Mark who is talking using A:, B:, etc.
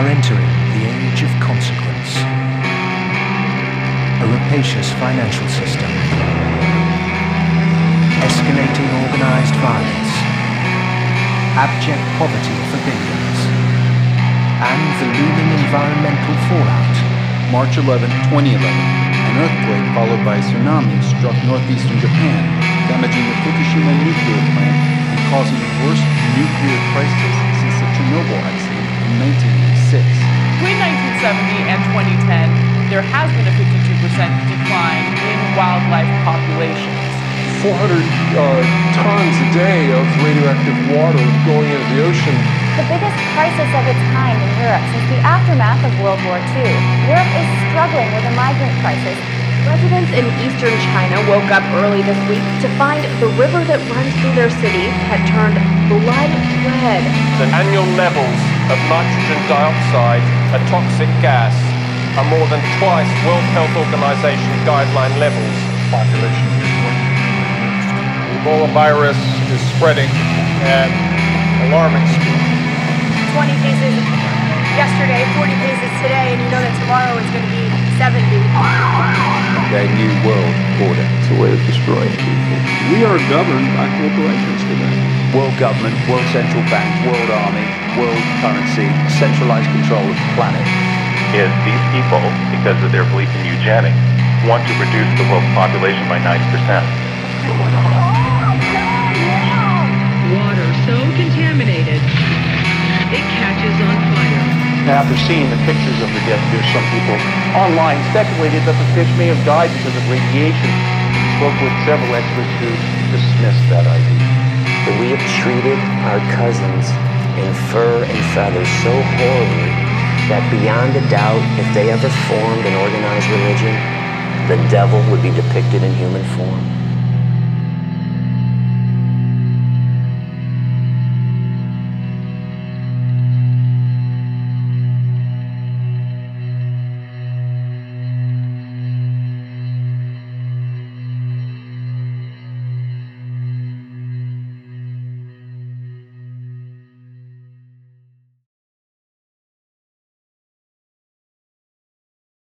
A: are entering the age of consequence. A rapacious financial system, escalating organized violence, abject poverty for billions, and the looming environmental fallout.
B: March 11, 2011, an earthquake followed by a tsunami struck northeastern Japan, damaging the Fukushima nuclear plant and causing the worst nuclear crisis since the Chernobyl accident in 1986.
C: Between 1970 and 2010, there has been a 52% decline in wildlife populations.
D: 400 tons a day of radioactive water going into the ocean.
E: The biggest crisis of its kind in Europe since the aftermath of World War II. Europe is struggling with a migrant crisis.
F: Residents in eastern China woke up early this week to find the river that runs through their city had turned blood red.
G: The annual levels of nitrogen dioxide, a toxic gas, are more than twice World Health Organization guideline levels.
D: Population
G: Ebola virus is spreading at alarming speed.
H: 20 cases yesterday, 40 cases today, and you know that tomorrow it's going to be 70.
I: Their new world order.
D: It's a way of destroying people. We are governed by corporations today.
I: World government, world central bank, world army, world currency, centralized control of the planet.
J: Is these people, because of their belief in eugenics, want to reduce the world's population by 90%.
K: Water so contaminated, it catches on fire.
L: After seeing the pictures of the death fish, some people online speculated that the fish may have died because of radiation. Spoke with several experts who dismissed that idea.
M: That we have treated our cousins in fur and feathers so horribly that beyond a doubt, if they ever formed an organized religion, the devil would be depicted in human form.